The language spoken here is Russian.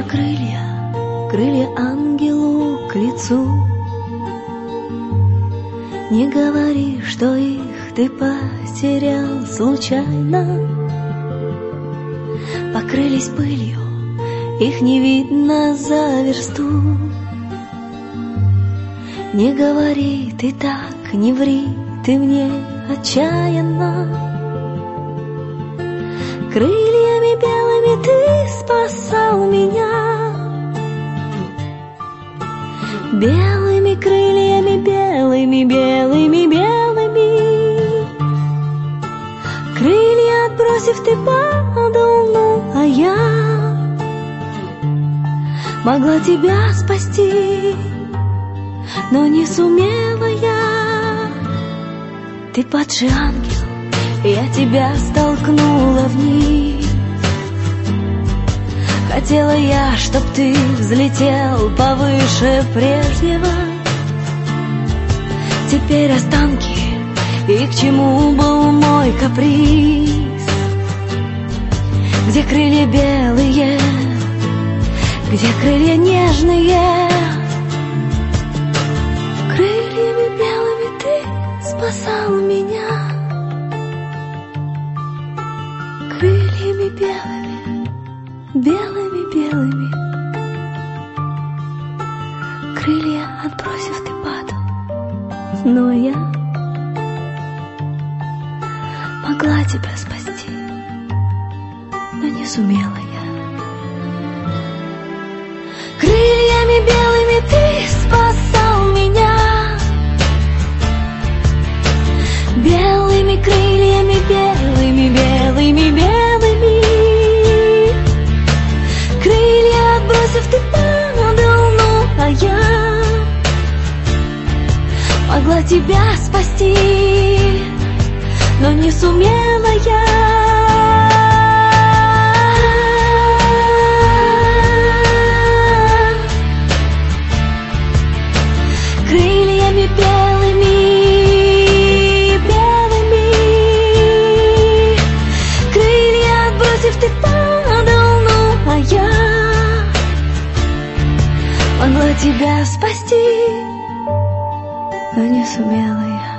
крылья, крылья ангелу к лицу. Не говори, что их ты потерял случайно. Покрылись пылью, их не видно за версту. Не говори ты так, не ври ты мне отчаянно. Крыльями белыми ты спасал меня. Белыми крыльями, белыми, белыми, белыми. Крылья отбросив, ты падал, ну, а я могла тебя спасти, но не сумела я. Ты падший ангел, я тебя столкнула вниз. Хотела я, чтоб ты взлетел повыше прежнего. Теперь останки, и к чему был мой каприз? Где крылья белые, где крылья нежные? Крыльями белыми ты спасал меня. Крыльями белыми, белыми, белыми. Крылья отбросив, ты падал, но я могла тебя спасти, но не сумела я. Крыльями белыми ты спасал меня. Белыми крыльями, белыми, белыми, белыми. Крылья отбросив, ты падал, ну, а я могла тебя спасти, но не сумела я. Крыльями белыми, белыми. Крылья отбросив, ты падал, ну, а я могла тебя спасти, но не сумела я.